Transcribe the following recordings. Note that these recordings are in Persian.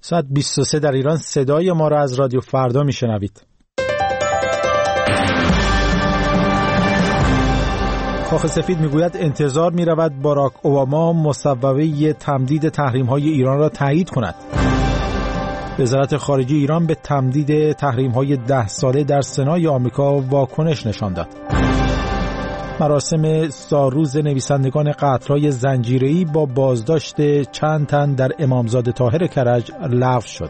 ساعت 23 در ایران. صدای ما را از رادیو فردا میشنوید. کاخ سفید میگوید انتظار میرود باراک اوباما مصوبه تمدید تحریم‌های ایران را تایید کند. وزارت خارجه ایران به تمدید تحریم‌های 10 ساله در سنای آمریکا واکنش نشان داد. مراسم سالروز نویسندگان قطرهای زنجیره‌ای با بازداشت چند تن در امامزاده طاهر کرج لغو شد.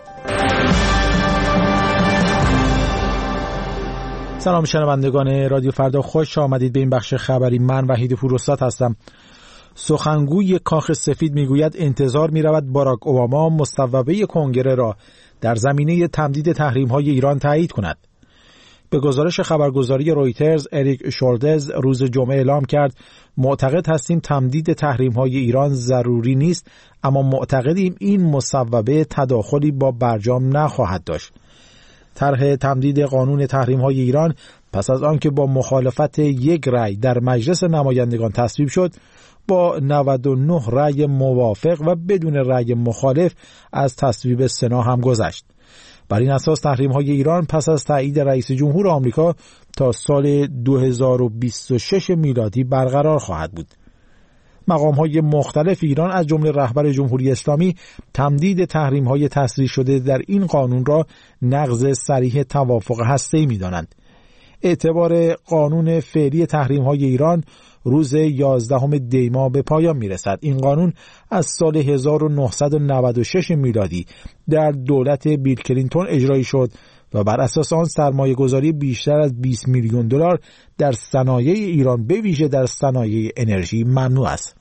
سلام شنوندگان رادیو فردا، خوش آمدید به این بخش خبری. من وحید پوراستاد هستم. سخنگوی کاخ سفید میگوید انتظار میرود باراک اوباما مصوبه کنگره را در زمینه تمدید تحریم‌های ایران تایید کند. به گزارش خبرگزاری رویترز، اریک شولدز روز جمعه اعلام کرد معتقد هستیم تمدید تحریم‌های ایران ضروری نیست، اما معتقدیم این مصوبه تداخلی با برجام نخواهد داشت. طرح تمدید قانون تحریم‌های ایران پس از آنکه با مخالفت یک رأی در مجلس نمایندگان تصویب شد، با 99 رأی موافق و بدون رأی مخالف از تصویب سنا هم گذشت. بر این اساس تحریم‌های ایران پس از تایید رئیس جمهور آمریکا تا سال 2026 میلادی برقرار خواهد بود. مقام‌های مختلف ایران از جمله رهبر جمهوری اسلامی تمدید تحریم‌های تصریح شده در این قانون را نقض صریح توافق هسته‌ای می‌دانند. اعتبار قانون فعلی تحریم‌های ایران روز 11 دی ماه به پایان می‌رسد. این قانون از سال 1996 میلادی در دولت بیل کلینتون اجرایی شد و بر اساس آن سرمایه‌گذاری بیشتر از 20 میلیون دلار در صنایع ایران به ویژه در صنایع انرژی ممنوع است.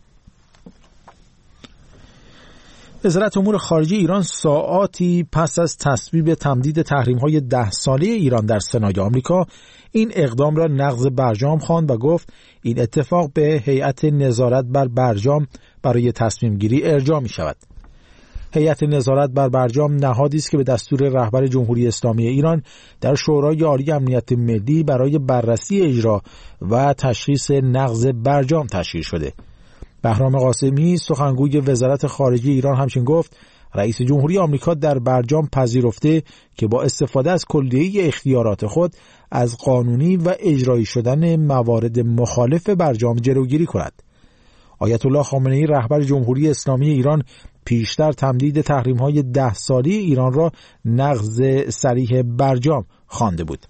وزارت امور خارجه ایران ساعاتی پس از تصویب تمدید تحریم‌های 10 ساله ایران در سنای آمریکا این اقدام را نقض برجام خواند و گفت این اتفاق به هیئت نظارت بر برجام برای تصمیم گیری ارجاع می شود. هیئت نظارت بر برجام نهادی است که به دستور رهبر جمهوری اسلامی ایران در شورای عالی امنیت ملی برای بررسی اجرا و تشخیص نقض برجام تشکیل شده. بهرام قاسمی سخنگوی وزارت خارجه ایران همچنین گفت رئیس جمهوری آمریکا در برجام پذیرفته که با استفاده از کلیه اختیارات خود از قانونی و اجرایی شدن موارد مخالف برجام جلوگیری کند. آیت الله خامنه‌ای رهبر جمهوری اسلامی ایران پیشتر تمدید تحریم‌های 10 سالی ایران را نقض صریح برجام خوانده بود.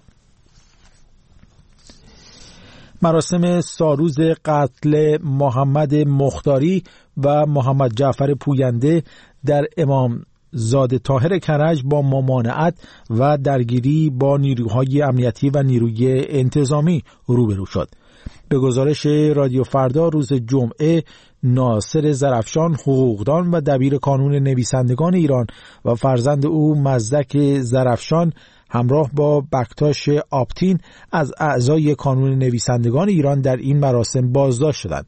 مراسم سالروز قتل محمد مختاری و محمد جعفر پوینده در امامزاده طاهر کرج با ممانعت و درگیری با نیروهای امنیتی و نیروی انتظامی روبرو شد. به گزارش رادیو فردا روز جمعه، ناصر زرافشان حقوقدان و دبیر کانون نویسندگان ایران و فرزند او مزدک زرافشان همراه با بکتاش آپتین از اعضای کانون نویسندگان ایران در این مراسم بازداشت شدند.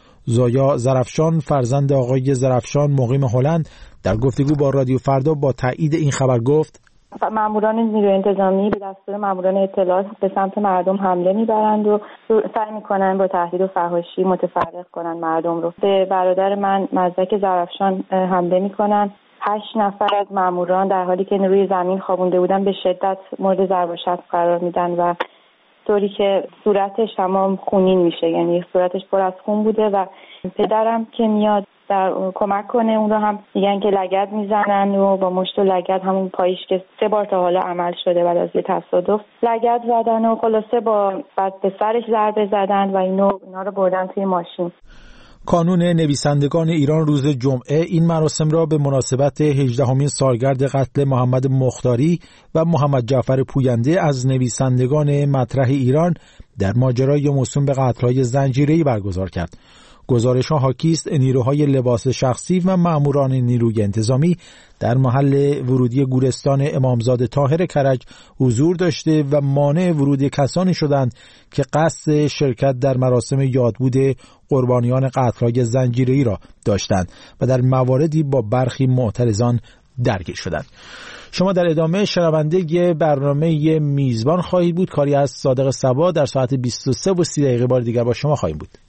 زایا زرافشان فرزند آقای زرافشان مقیم هلند در گفتگو با رادیو فردا با تایید این خبر گفت ماموران نیروی انتظامی به دستور ماموران اطلاعات به سمت مردم حمله میبرند و سعی میکنن با تهدید و فحاشی متفرق کنن مردم رو. به برادر من مزدک زرافشان حمله میکنن. 8 نفر از ماموران در حالی که روی زمین خوابونده بودن به شدت مورد ضرب و شتم قرار میدن و طوری که صورتش تمام خونین میشه، یعنی صورتش پر از خون بوده و پدرم که میاد در کمک کنه اون رو هم میگن که لگد میزنن و با مشت و لگد همون پایش که 3 بار تا حالا عمل شده بعد از یه تصادف لگد زدن و خلاصه بعد به سرش ضربه زدن و اینا رو بردن توی ماشین. کانون نویسندگان ایران روز جمعه این مراسم را به مناسبت 18مین سالگرد قتل محمد مختاری و محمد جعفر پوینده از نویسندگان مطرح ایران در ماجرای موسوم به قتل‌های زنجیره‌ای برگزار کرد. گزارش‌ها حاکی است نیروهای لباس شخصی و ماموران نیروی انتظامی در محل ورودی گورستان امامزاده طاهر کرج حضور داشته و مانع ورود کسانی شدند که قصد شرکت در مراسم یادبود قربانیان قتل‌های زنجیره‌ای را داشتند و در مواردی با برخی معترضان درگیر شدند. شما در ادامه شنونده برنامه میزبان خواهید بود. کاری از صادق صبا در ساعت 23:30 بار دیگر با شما خواهیم بود.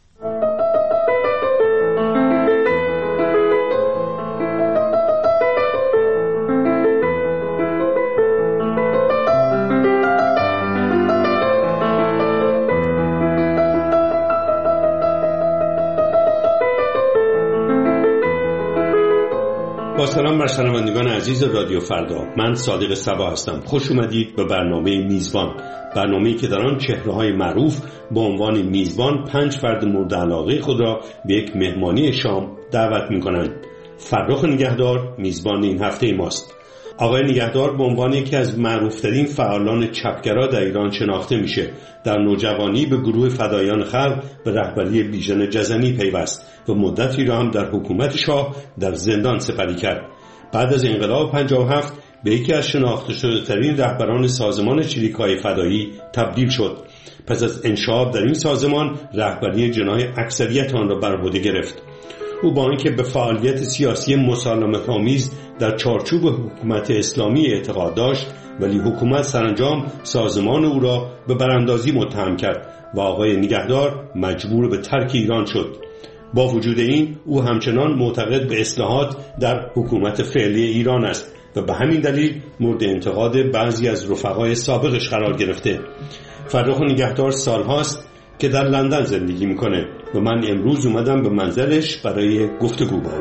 با سلام بر شنوندگان عزیز رادیو فردا، من صادق صبا هستم. خوش اومدید به برنامه میزبان، برنامه‌ای که در آن چهره‌های معروف با عنوان میزبان 5 فرد مورد علاقه خود را به یک مهمانی شام دعوت می‌کنند. فرخ نگهدار میزبان این هفته ماست. آقای نگهدار به عنوان یکی از معروف‌ترین فعالان چپگرا در ایران شناخته میشه. در نوجوانی به گروه فدایان خلق به رهبری بیژن جزنی پیوست و مدتی را هم در حکومت شاه در زندان سپری کرد. بعد از انقلاب 57 به یکی از شناخته شده ترین رهبران سازمان چریک‌های فدایی تبدیل شد. پس از انشعاب در این سازمان رهبری جناح اکثریت آن را بر عهده گرفت. او با اینکه به فعالیت سیاسی مسالمت‌آمیز در چارچوب حکومت اسلامی اعتقاد داشت، ولی حکومت سرانجام سازمان او را به براندازی متهم کرد و آقای نگهدار مجبور به ترک ایران شد. با وجود این او همچنان معتقد به اصلاحات در حکومت فعلی ایران است و به همین دلیل مورد انتقاد بعضی از رفقای سابقش قرار گرفته. فرخ نگهدار سالهاست که در لندن زندگی میکنه و من امروز اومدم به منزلش برای گفتگو با او.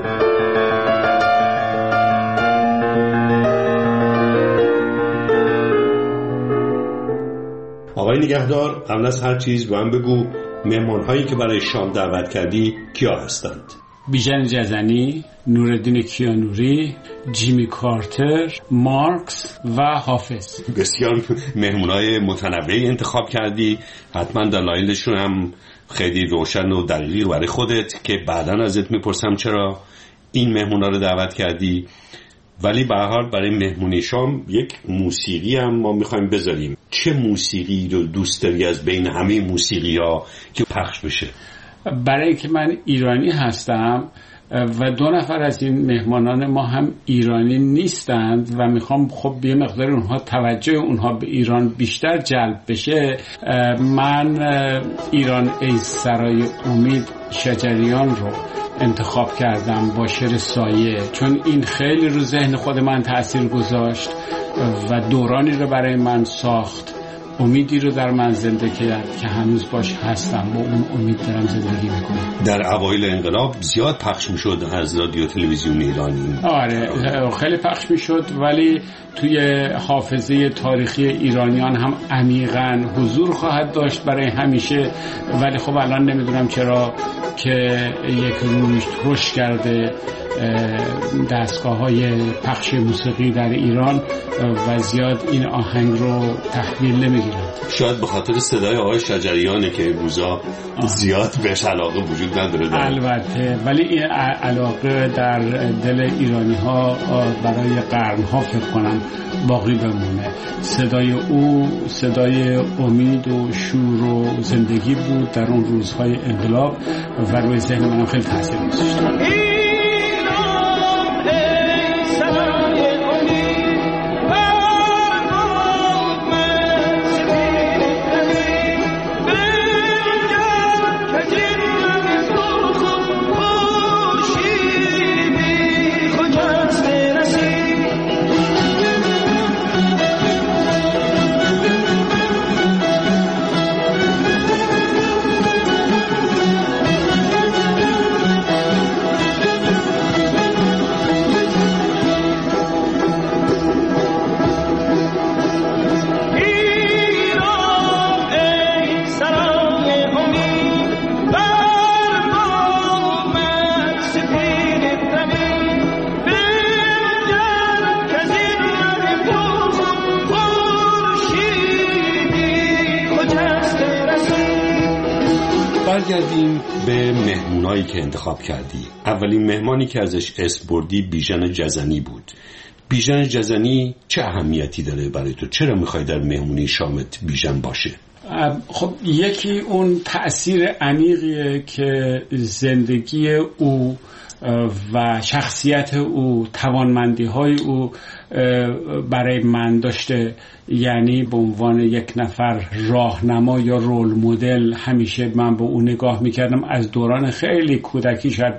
آقای نگهدار، قبل از هر چیز به من بگو مهمان‌هایی که برای شام دعوت کردی کیا هستند؟ بیژن جزنی، نورالدین کیانوری، جیمی کارتر، مارکس و حافظ. بسیار مهمونای متنوعی انتخاب کردی. حتما دلایلشون هم خیلی روشن و دقیق برای خودت که بعداً ازت میپرسم چرا این مهمونا رو دعوت کردی. ولی به هر حال برای مهمونی شام یک موسیقی هم ما میخوایم بذاریم. چه موسیقی رو دوست داری از بین همه موسیقی‌ها که پخش بشه؟ برای اینکه من ایرانی هستم و 2 نفر از این مهمانان ما هم ایرانی نیستند و میخوام خب یه مقدار اونها توجه اونها به ایران بیشتر جلب بشه، من ایران ای سرای امید شجریان رو انتخاب کردم با شعر سایه، چون این خیلی رو ذهن خود من تأثیر گذاشت و دورانی رو برای من ساخت، امیدی رو در من زنده کرد که هنوز باش هستم و اون امید دارم زندگی میکنم. در اوایل انقلاب زیاد پخش میشد از رادیو تلویزیون ایرانی. آره خیلی پخش میشد، ولی توی حافظه تاریخی ایرانیان هم عمیقاً حضور خواهد داشت برای همیشه. ولی خب الان نمیدونم چرا که یک روز رشد کرده دستگاه‌های پخش موسیقی در ایران و زیاد این آهنگ رو تحویل نمیگیرن. شاید به خاطر صدای آقای شجریانه که روزا زیاد بهش علاقه وجود نداره. البته، ولی این علاقه در دل ایرانی‌ها برای قرن‌ها فکر کنم باقی بمونه. صدای او صدای امید و شور و زندگی بود در اون روزهای انقلاب و روی ذهن منم خیلی تاثیر گذاشت. برگردیم به مهمونایی که انتخاب کردی. اولین مهمانی که ازش اسم بردی بیژن جزنی بود. بیژن جزنی چه اهمیتی داره برای تو؟ چرا میخوای در مهمونی شامت بیژن باشه؟ خب یکی اون تأثیر عمیقیه که زندگی او و شخصیت او، توانمندی‌های او برای من داشته. یعنی به عنوان یک نفر راهنما یا رول مدل همیشه من به او نگاه میکردم. از دوران خیلی کودکی، شاید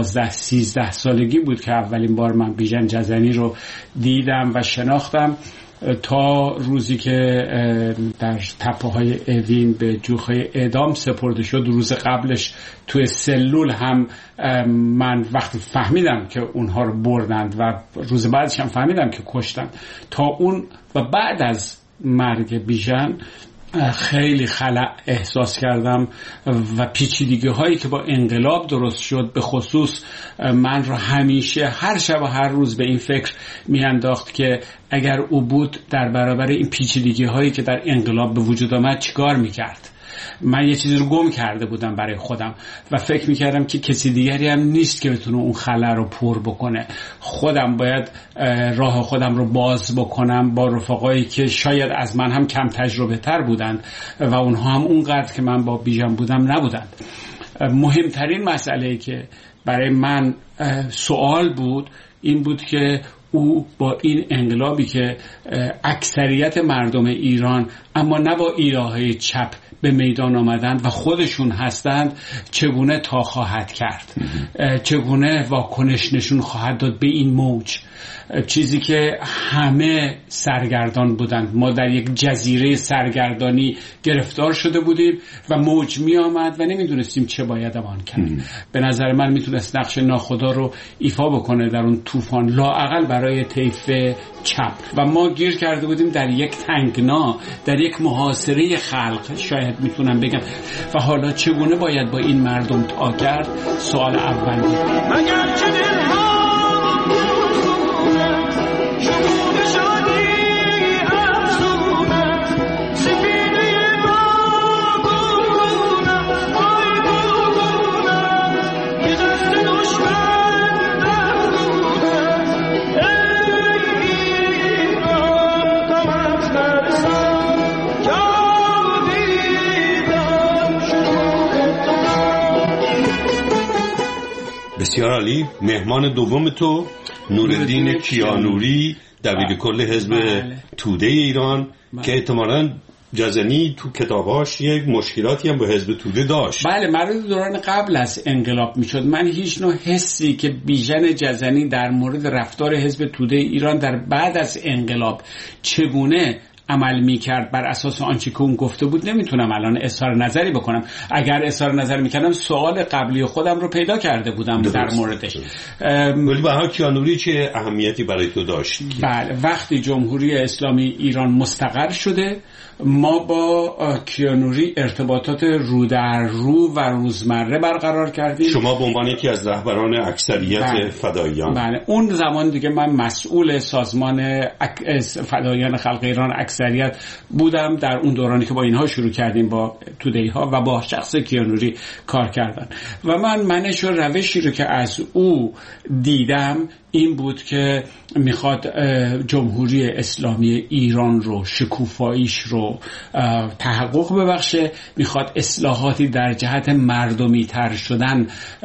12-13 سالگی بود که اولین بار من بیژن جزنی رو دیدم و شناختم تا روزی که در تپه‌های اوین به جوخه اعدام سپرده شد. روز قبلش توی سلول هم من وقتی فهمیدم که اونها رو بردند و روز بعدش هم فهمیدم که کشتن. تا اون و بعد از مرگ بیژن خیلی خلأ احساس کردم و پیچیدگی هایی که با انقلاب درست شد به خصوص من رو همیشه هر شب و هر روز به این فکر میانداخت که اگر او بود در برابر این پیچیدگی هایی که در انقلاب به وجود آمد چیکار میکرد. من یه چیزی رو گم کرده بودم برای خودم و فکر میکردم که کسی دیگری هم نیست که بتونه اون خلا رو پر بکنه. خودم باید راه خودم رو باز بکنم با رفقایی که شاید از من هم کم تجربه تر بودند و اونها هم اونقدر که من با بیژن بودم نبودند. مهمترین مسئله‌ای که برای من سوال بود این بود که او با این انقلابی که اکثریت مردم ایران اما نه با ایده‌های چپ به میدان آمدند و خودشون هستند چگونه تا خواهد کرد، چگونه واکنش نشون خواهد داد به این موج. چیزی که همه سرگردان بودند. ما در یک جزیره سرگردانی گرفتار شده بودیم و موج می آمد و نمیدونستیم چه باید امان کرد. به نظر من میتونست نقش ناخدا رو ایفا بکنه در اون طوفان، لااقل برای طیف چپ. و ما گیر کرده بودیم در یک تنگنا، در یک محاصره خلق شاید میتونم بگم. و حالا چگونه باید با این مردم تا کرد؟ سوال اول بود. مگر چه دلها بسیار عالی. مهمان دوم تو نورالدین کیانوری، دبیر کل حزب توده ایران، که احتمالاً جزنی تو کتاباش یک مشکلاتی هم با حزب توده داشت. بله، مربوط دوران قبل از انقلاب میشد. من هیچ نوع حسی که بیژن جزنی در مورد رفتار حزب توده ایران در بعد از انقلاب چگونه عمل میکرد بر اساس آنچه که اون گفته بود نمیتونم الان اظهار نظری بکنم. اگر اظهار نظر میکردم سوال قبلی خودم رو پیدا کرده بودم در موردش. ولی به هر کیانوری چه اهمیتی برای تو داشت؟ بله، وقتی جمهوری اسلامی ایران مستقر شده ما با کیانوری ارتباطات رو در رو و روزمره برقرار کردیم. شما به عنوان یکی از رهبران اکثریت فداییان. بله، اون زمان دیگه من مسئول سازمان فداییان خلق ایران اکثریت بودم در اون دورانی که با اینها شروع کردیم، با توده‌ای ها و با شخص کیانوری کار کردن. و من منش و روشی رو که از او دیدم این بود که میخواد جمهوری اسلامی ایران رو، شکوفاییش رو تحقق ببخشه، میخواد اصلاحاتی در جهت مردمی تر شدن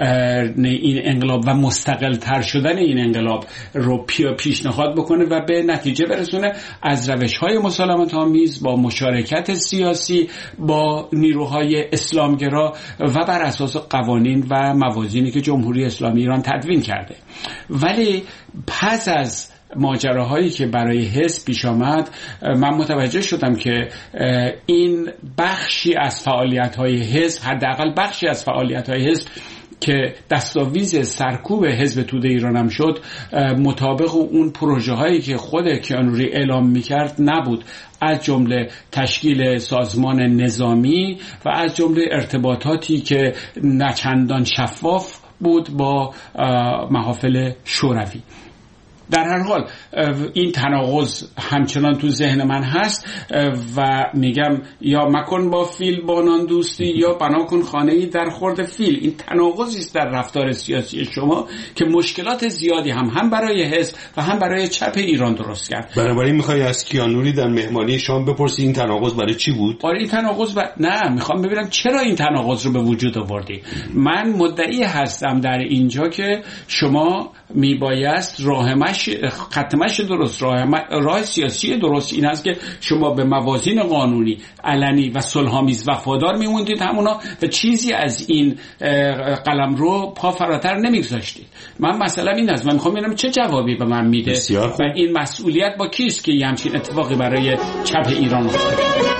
این انقلاب و مستقل تر شدن این انقلاب رو پیشنهاد بکنه و به نتیجه برسونه از روش‌های مسالمت آمیز با مشارکت سیاسی با نیروهای اسلامگرا و بر اساس قوانین و موازینی که جمهوری اسلامی ایران تدوین کرده. ولی پس از ماجراهایی که برای حزب پیش آمد من متوجه شدم که این بخشی از فعالیت‌های حزب، حداقل بخشی از فعالیت‌های حزب که دستاویز سرکوب حزب توده ایران هم شد، مطابق اون پروژه هایی که خود کیانوری اعلام میکرد نبود، از جمله تشکیل سازمان نظامی و از جمله ارتباطاتی که نچندان شفاف بود با محافل شوروی. در هر حال این تناقض همچنان تو ذهن من هست و میگم یا مکن با فیل بانان دوستی یا بنا کن خانه‌ای در خورد فیل. این تناقضی است در رفتار سیاسی شما که مشکلات زیادی هم برای حزب و هم برای چپ ایران درست کرد. بنابراین میخوای از کیانوری در مهمانی شام بپرسی این تناقض برای چی بود؟ آره، این تناقض نه، میخوام ببینم چرا این تناقض رو به وجود آوردی. من مدعی هستم در اینجا که شما میبایست راه خط مشی درست، راه سیاسی درست این است که شما به موازین قانونی علنی و صلح‌آمیز وفادار میموندید همونا و چیزی از این قلمرو پا فراتر نمیگذاشتید. من مثلا این است، من میخوام ببینم چه جوابی به من میده و این مسئولیت با کیست که یه همچین اتفاقی برای چپ ایران افتاد.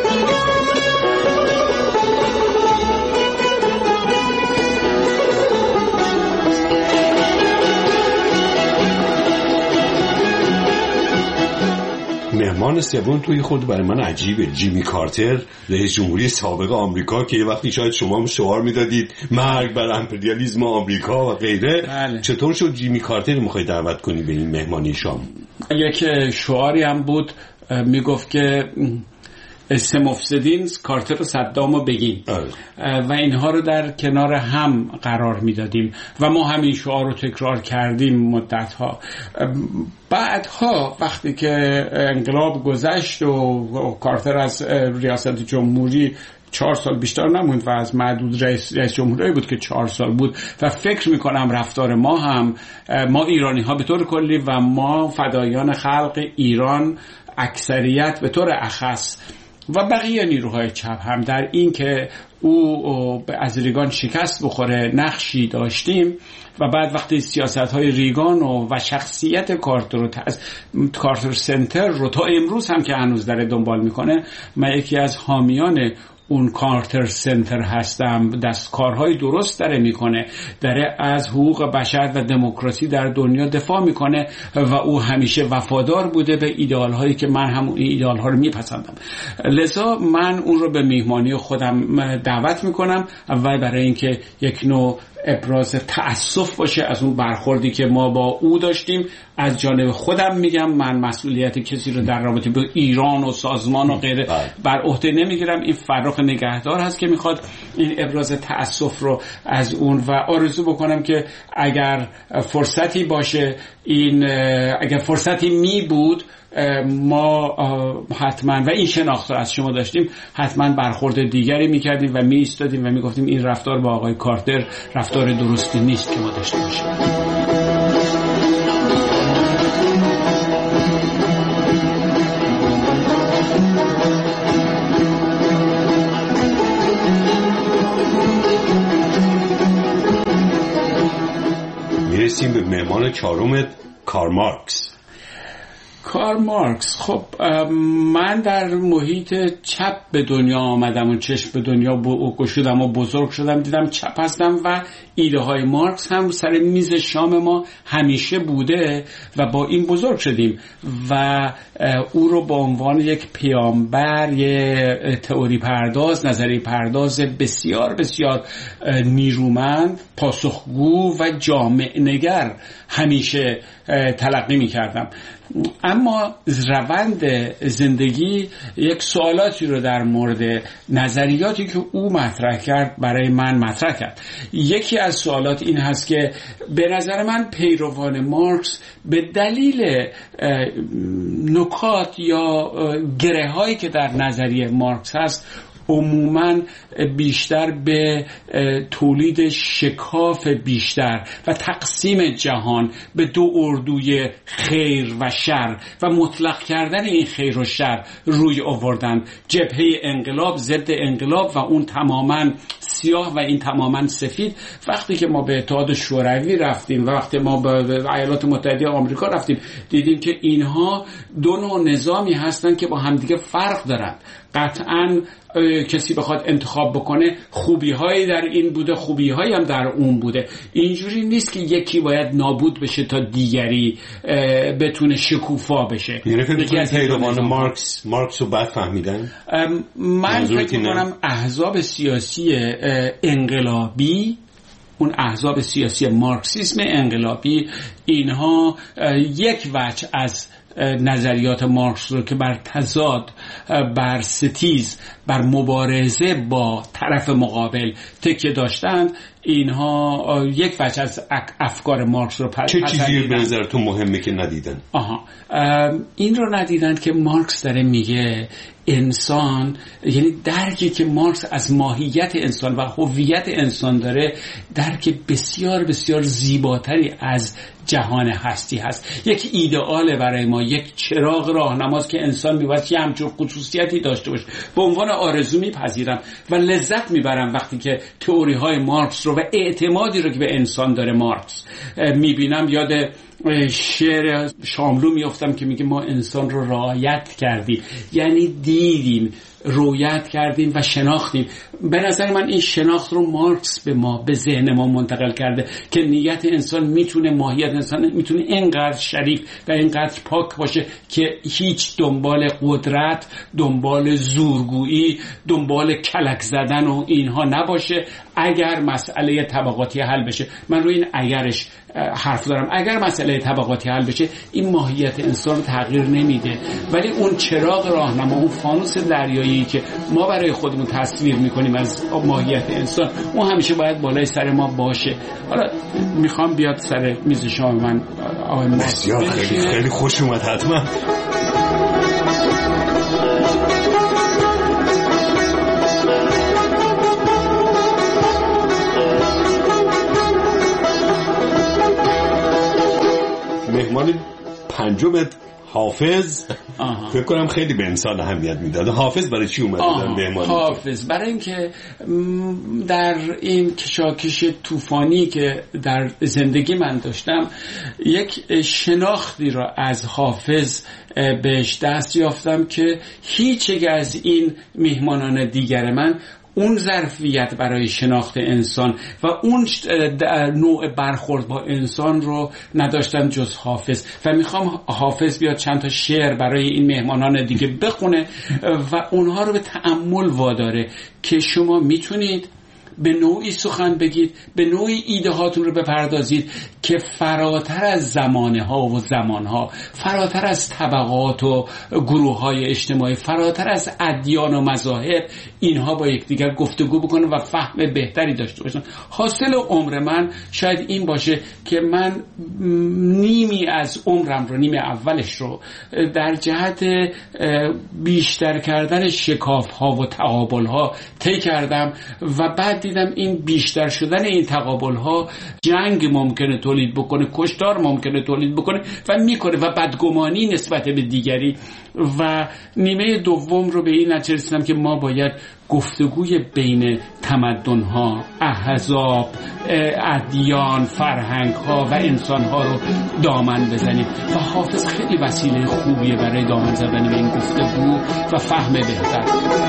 مهمان سوم توی خود برای من عجیبه، جیمی کارتر، رئیس جمهوری سابق آمریکا که یه وقتی شاید شما هم شعار میدادید مرگ بر امپریالیسم آمریکا و غیره. بله. چطور شد جیمی کارتر میخوای دعوت کنی به این مهمانی شام؟ یک شعاری هم بود میگفت که اسم مفسدین کارتر و صدام و بگین و اینها رو در کنار هم قرار میدادیم و ما همین شعار رو تکرار کردیم مدتها. بعدها وقتی که انقلاب گذشت و کارتر از ریاست جمهوری 4 سال بیشتر نموند و از معدود رئیس جمهوری بود که 4 سال بود و فکر میکنم رفتار ما هم، ما ایرانی ها به طور کلی و ما فدایان خلق ایران اکثریت به طور اخص و بقیه نیروهای چپ هم در این که او از ریگان شکست بخوره نقشی داشتیم و بعد وقتی سیاست‌های ریگان و شخصیت کارتر سنتر رو تا امروز هم که هنوز داره دنبال میکنه، من یکی از حامیان اون کارتر سنتر هستم. کارهای درست داره میکنه، داره از حقوق بشر و دموکراسی در دنیا دفاع میکنه و او همیشه وفادار بوده به ایدئال‌هایی که من هم این ایدئال‌ها رو میپسندم. لذا من اون رو به میهمانی خودم دعوت میکنم، اول برای اینکه یک نوع ابراز تأسف باشه از اون برخوردی که ما با او داشتیم. از جانب خودم میگم من مسئولیت کسی رو در رابطه با ایران و سازمان و غیره بر عهده نمیگیرم. این فرخ نگهدار هست که میخواد این ابراز تأسف رو از اون و آرزو بکنم که اگر فرصتی باشه، اگر فرصتی می بود ما حتما و این شناخت رو از شما داشتیم حتما برخورد دیگری میکردیم و می ایستادیم و میگفتیم این رفتار با آقای کارتر رفتار درستی نیست که ما داشته باشیم. میرسیم به مهمان چهارمت، کارل مارکس. کارل مارکس، خب من در محیط چپ به دنیا آمدم و چشم به دنیا گشودم و بزرگ شدم، دیدم چپ هستم و ایده های مارکس هم سر میز شام ما همیشه بوده و با این بزرگ شدیم و او رو به عنوان یک پیامبر، یک تئوری پرداز، نظری پرداز بسیار بسیار نیرومند، پاسخگو و جامع نگر همیشه تلقی می کردم. اما روند زندگی یک سوالاتی رو در مورد نظریاتی که او مطرح کرد برای من مطرح کرد. یکی از سوالات این هست که به نظر من پیروان مارکس به دلیل نکات یا گره هایی که در نظریه مارکس هست عموماً بیشتر به تولید شکاف بیشتر و تقسیم جهان به دو اردوی خیر و شر و مطلق کردن این خیر و شر روی آوردن. جبهه انقلاب ضد انقلاب و اون تماماً سیاه و این تماماً سفید. وقتی که ما به اتحاد شوروی رفتیم و وقتی ما به ایالات متحده آمریکا رفتیم دیدیم که اینها دو نوع نظامی هستن که با همدیگه فرق دارن. قطعاً کسی بخواد انتخاب بکنه خوبی‌هایی در این بوده، خوبی‌هایی هم در اون بوده. اینجوری نیست که یکی باید نابود بشه تا دیگری بتونه شکوفا بشه. یعنی فکر پیروان مارکس رو بعد فهمیدن؟ من فکر می‌کنم احزاب سیاسی انقلابی، اون احزاب سیاسی مارکسیسم انقلابی، اینها یک وجه از نظریات مارکس رو که بر تضاد، بر ستیز، بر مبارزه با طرف مقابل تکیه داشتند، اینها یک وجه از افکار مارکس رو چه چیزی به نظرتون مهمه که ندیدن؟ این رو ندیدن که مارکس داره میگه انسان، یعنی درکی که مارکس از ماهیت انسان و هویت انسان داره درک بسیار بسیار زیباتری از جهان هستی هست. یک ایدئال برای ما، یک چراغ راهنماست که انسان می‌باید یه همچون خصوصیتی داشته باشه. به عنوان آرزو میپذیرم و لذت میبرم وقتی که تئوری‌های مارکس رو و اعتمادی رو که به انسان داره مارکس میبینم. یاد شعر شاملو میافتم که میگه ما انسان رو رعایت کردیم، یعنی دیدیم، رویت کردیم و شناختیم. به نظر من این شناخت رو مارکس به ما، به ذهن ما منتقل کرده که نیت انسان میتونه، ماهیت انسان میتونه اینقدر شریف و اینقدر پاک باشه که هیچ دنبال قدرت، دنبال زورگویی، دنبال کلک زدن و اینها نباشه. اگر مسئله طبقاتی حل بشه، من روی این اگرش حرف دارم، اگر مسئله طبقاتی حل بشه این ماهیت انسان رو تغییر نمیده، ولی اون چراغ راهنما، اون فانوس دریایی که ما برای خودمون تصویر میکنیم از ماهیت انسان، اون همیشه باید بالای سر ما باشه. حالا میخوام بیاد سر میز شام من آقای بسیار خیلی خوش اومد. حتما مهمان پنجم حافظ فکر کنم خیلی به انسان اهمیت میداد. حافظ برای چی اومده در مهمان؟ حافظ برای اینکه در این کشاکش طوفانی که در زندگی من داشتم یک شناختی را از حافظ بهش دست یافتم که هیچ یک از این میهمانان دیگر من اون ظرفیت برای شناخت انسان و اون نوع برخورد با انسان رو نداشتن جز حافظ. و میخوام حافظ بیاد چند تا شعر برای این مهمانان دیگه بخونه و اونها رو به تأمل واداره که شما میتونید به نوعی سخن بگید، به نوعی ایده هاتون رو بپردازید که فراتر از زمانه ها و زمان ها، فراتر از طبقات و گروه های اجتماعی، فراتر از ادیان و مذاهب، اینها با یکدیگر گفتگو بکنن و فهم بهتری داشته باشن. حاصل عمر من شاید این باشه که من نیمی از عمرم رو، نیمه اولش رو در جهت بیشتر کردن شکاف ها و تقابل ها طی کردم و بعد دیدم این بیشتر شدن این تقابل ها جنگ ممکنه تولید بکنه، کشتار ممکنه تولید بکنه و میکنه و بدگمانی نسبت به دیگری. و نیمه دوم رو به این نتیجه رسیدم که ما باید گفتگوی بین تمدن‌ها، احزاب، ادیان، فرهنگ‌ها و انسان‌ها رو دامن بزنیم و حافظ خیلی وسیله خوبیه برای دامن زدن به این گفتگو و فهم بهتر.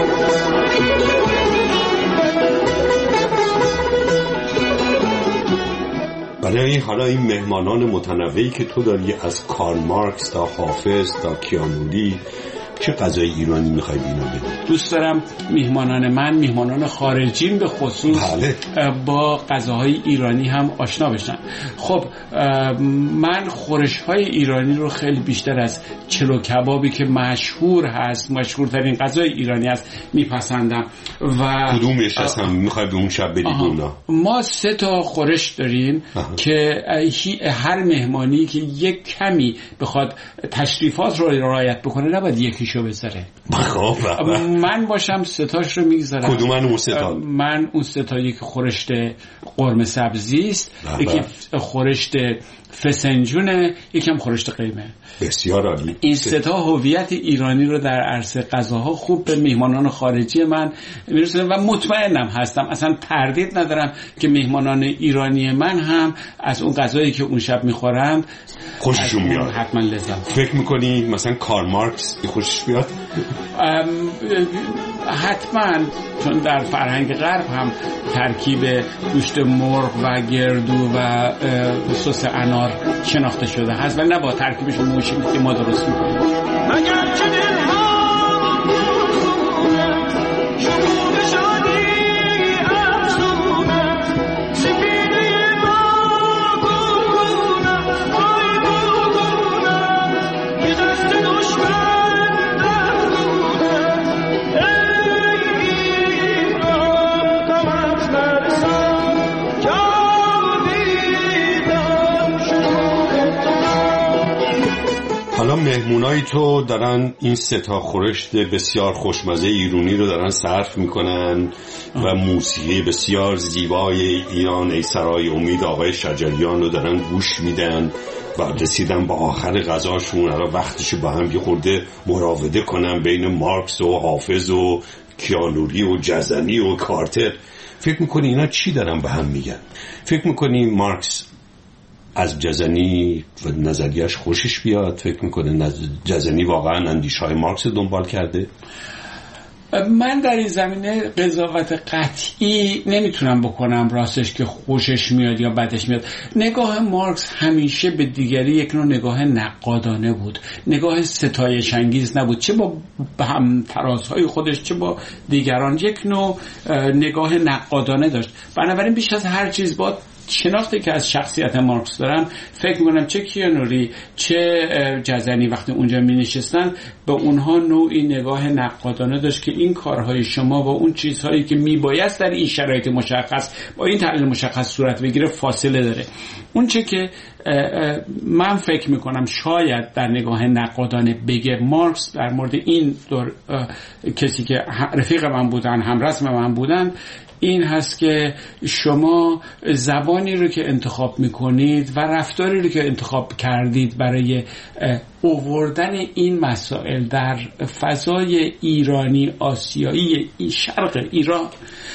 برای حالا این مهمانان متنوعی که تو داری، از کارل مارکس تا حافظ تا کیانوری، چه غذای ایرانی میخوای بینا بدی؟ دوست دارم میهمانان من، میهمانان خارجیم به خصوص، با غذاهای ایرانی هم آشنا بشن. خب من خورش‌های ایرانی رو خیلی بیشتر از چلو کبابی که مشهور هست، مشهورترین غذای ایرانی هست، میپسندم. و کدومش اصلا میخوای به اون شب بدی دونا؟ ما 3 تا خورش داریم که هر مهمانی که یک کمی بخواد تشریفات رو رعایت بکنه نباید یکیشو بذاره. من باشم 3 تاش رو میگذارم. کدوم اون 3 تا؟ من اون 3 تا، یک خورشت قرمه سبزی است، یکی خورشت فسنجونه، یکم خورشت قیمه. بسیار عالی. این 3 تا هویت ایرانی رو در عرصه غذاها خوب به میهمانان خارجی من میرسونه و مطمئنم هستم، اصلا تردید ندارم که میهمانان ایرانی من هم از اون غذایی که اون شب میخورند خوششون میاد. حتما لذت. فکر میکنی مثلا کارل مارکس خوشش بیاد؟ حتما، چون در فرهنگ غرب هم ترکیب گوشت مرغ و گردو و سس انار شناخته شده هست و نه با ترکیبش موشی که ما درست میکنیم. حالا مهمونای تو دارن این ستا خورشت بسیار خوشمزه ایرانی رو دارن صرف میکنن و موسیقی بسیار زیبای ایران ای سرای امید آقای شجریان رو دارن گوش میدن و رسیدن به آخر غذاشون. حالا وقتش با هم یه خورده مراوده کنن بین مارکس و حافظ و کیانوری و جزنی و کارتر. فکر میکنی اینا چی دارن به هم میگن؟ فکر میکنی مارکس از جزنی و نظریش خوشش بیاد؟ فکر میکنه جزنی واقعا اندیش‌های مارکس دنبال کرده؟ من در این زمینه قضاوت قطعی نمیتونم بکنم راستش که خوشش میاد یا بدش میاد. نگاه مارکس همیشه به دیگری یک نوع نگاه نقادانه بود، نگاه ستایش انگیز نبود، چه با هم ترازهای خودش چه با دیگران یک نوع نگاه نقادانه داشت. بنابراین بیش از هر چیز با شناختی که از شخصیت مارکس دارم فکر میکنم چه کیانوری چه جزنی وقتی اونجا می نشستن به اونها نوعی نگاه نقادانه داشت که این کارهای شما با اون چیزهایی که میبایست در این شرایط مشخص با این تحلیل مشخص صورت بگیره فاصله داره. اون چه که من فکر میکنم شاید در نگاه نقادانه بگه مارکس در مورد این دور کسی که رفیق من بودن همرسم من بودن این هست که شما زبانی رو که انتخاب میکنید و رفتاری رو که انتخاب کردید برای آوردن این مسائل در فضای ایرانی آسیایی شرق ایران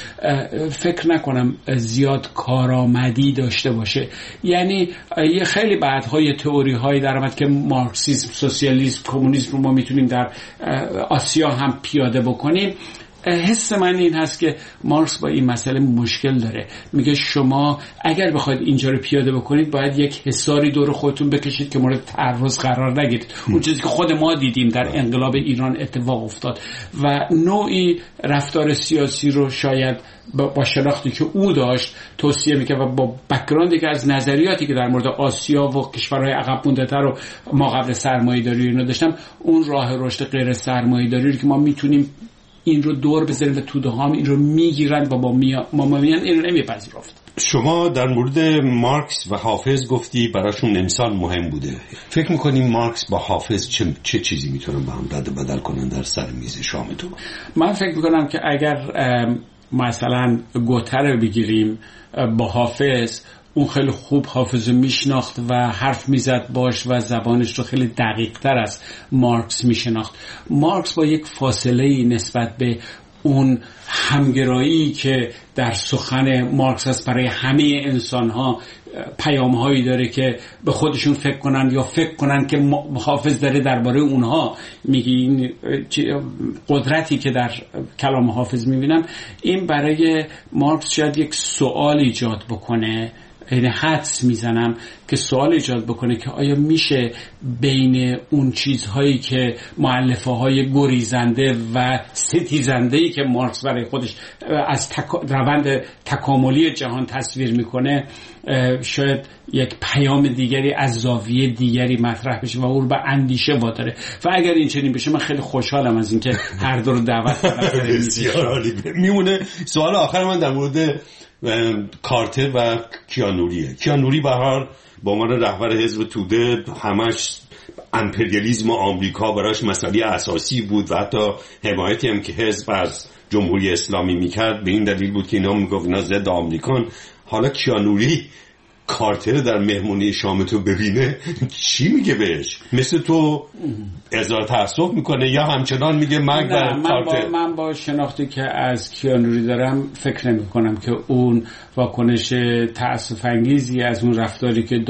فکر نکنم زیاد کارآمدی داشته باشه. یعنی یه خیلی بعدهای تئوری هایی در آمد که مارکسیسم، سوسیالیسم، کمونیسم رو ما میتونیم در آسیا هم پیاده بکنیم. حس من این هست که مارکس با این مسئله مشکل داره. میگه شما اگر بخواید اینجا رو پیاده بکنید باید یک حصاری دور خودتون بکشید که مورد تعرض قرار نگیرید. اون چیزی که خود ما دیدیم در انقلاب ایران اتفاق افتاد و نوعی رفتار سیاسی رو شاید با شناختی که او داشت توصیه میکرد و با بک‌گراندی که از نظریاتی که در مورد آسیا و کشورهای عقب مانده‌تر و ما قبل سرمایه‌داری اینو داشتم، اون راه رشد غیر سرمایه‌داری که ما میتونیم این رو دور بذاریم و توده هم این رو میگیرن و با ما میان این رو نمیپذیرفت. شما در مورد مارکس و حافظ گفتی براشون انسان مهم بوده. فکر میکنی مارکس با حافظ چه چیزی میتونن با هم رد و بدل کنن در سر میز شامتون؟ من فکر میکنم که اگر مثلا گوته رو بگیریم با حافظ، اون خیلی خوب حافظ میشناخت و حرف میزد باش و زبانش رو خیلی دقیق تر از مارکس میشناخت. مارکس با یک فاصله نسبت به اون همگرایی که در سخن مارکس هست برای همه انسان‌ها پیام‌هایی داره که به خودشون فکر کنن یا فکر کنن که حافظ داره درباره اونها میگه. این قدرتی که در کلام حافظ میبینم این برای مارکس شاید یک سوال ایجاد بکنه، یعنی حدس میزنم که سوال ایجاد بکنه که آیا میشه بین اون چیزهایی که مؤلفه‌های گریزنده و ستیزنده‌ای که مارکس برای خودش از روند تکاملی جهان تصویر میکنه شاید یک پیام دیگری از زاویه دیگری مطرح بشه و او رو به اندیشه واداره. و اگر این چنین بشه من خیلی خوشحالم از اینکه هر دو رو دعوت کنم. بسیار عالی. میمونه سوال آخر من در مورد کارتر و کیانوریه. کیانوری به هر حال با عنوان رهبر حزب توده همش امپریالیسم آمریکا براش مسئله اساسی بود و حتی حمایتی هم که حزب از جمهوری اسلامی میکرد به این دلیل بود که اینا میگفت اینا ضد آمریکان. حالا کیانوری کارتر در مهمونی شام تو ببینه چی میگه بهش؟ مثل تو اظهار تأسف میکنه یا همچنان میگه مرگ بر کارتر؟ من با شناختی که از کیانوری دارم فکر نمی کنم که اون واکنش تأسف انگیزی از اون رفتاری که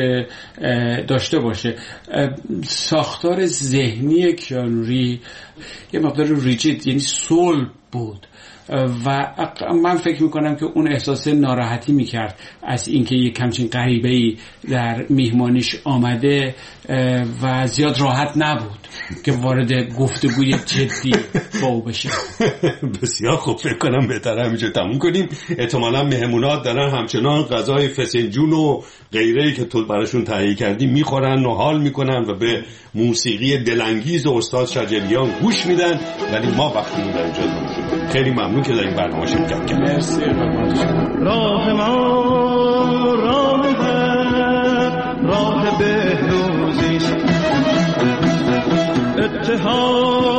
داشته باشه. ساختار ذهنی کیانوری یه مقدار ریجید، یعنی صلب بود و من فکر میکنم که اون احساس ناراحتی میکرد از اینکه یک همچین غریبه‌ای در میهمانیش آمده و زیاد راحت نبود که وارد گفتگوی جدی با او بشه. بسیار خوب، فکر کنم بهتره همینجا تموم کنیم. احتمالا مهمونات دارن همچنان غذای فسنجون و غیره‌ای که تو براشون تهیه کردی میخورن و حال میکنن و به موسیقی دلانگیز استاد شجریان گوش میدن، ولی ما وقتمون در اینجا داریم. خیلی ممنون که در این برنامه شرکت کردید. مرسی. راه ما راه بهروزی جهان